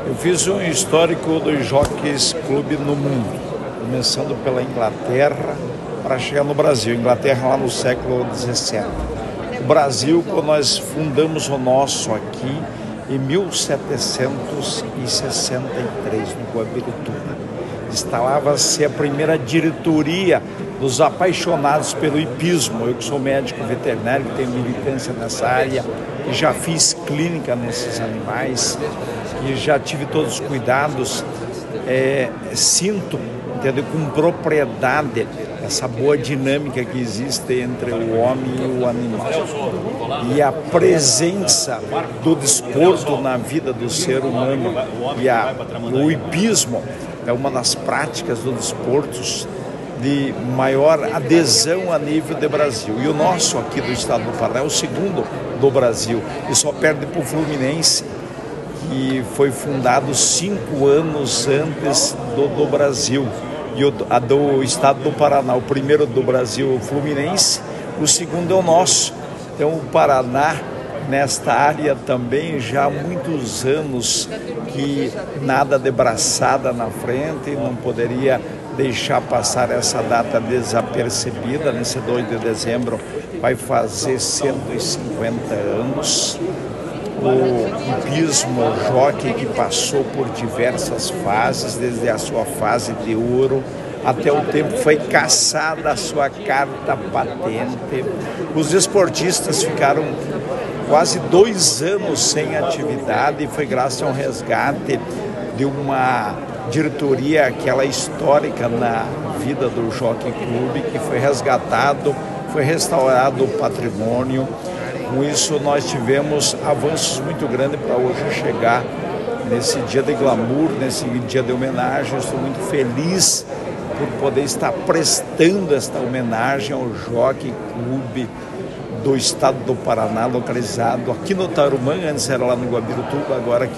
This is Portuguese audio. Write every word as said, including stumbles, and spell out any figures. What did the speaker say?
Eu fiz um histórico dos Jockeys Clube no mundo, começando pela Inglaterra para chegar no Brasil. Inglaterra lá no século dezessete. O Brasil, quando nós fundamos o nosso aqui em mil setecentos e sessenta e três, no Guabirituba. Instalava-se a primeira diretoria dos apaixonados pelo hipismo. Eu que sou médico veterinário, que tenho militância nessa área, e já fiz clínica nesses animais, e já tive todos os cuidados, é, sinto, entendeu, com propriedade essa boa dinâmica que existe entre o homem e o animal. E a presença do desporto na vida do ser humano e a, o hipismo é uma das práticas do desporto de maior adesão a nível de Brasil. E o nosso aqui do estado do Paraná é o segundo do Brasil, e só perde para o Fluminense, que foi fundado cinco anos antes do, do Brasil. E o a do estado do Paraná, o primeiro do Brasil, o Fluminense, o segundo é o nosso. Então o Paraná, nesta área também, já há muitos anos que nada de braçada na frente, não poderia deixar passar essa data desapercebida. Nesse dois de dezembro vai fazer cento e cinquenta anos. O hipismo, o jockey que passou por diversas fases, desde a sua fase de ouro até o tempo que foi caçada a sua carta patente. Os esportistas ficaram quase dois anos sem atividade, e foi graças a um resgate de uma diretoria, aquela histórica na vida do Jockey Clube, que foi resgatado, foi restaurado o patrimônio. Com isso nós tivemos avanços muito grandes para hoje chegar nesse dia de glamour, nesse dia de homenagem. Eu estou muito feliz por poder estar prestando esta homenagem ao Jockey Clube do estado do Paraná, localizado aqui no Tarumã. Antes era lá no Guabirituba, agora aqui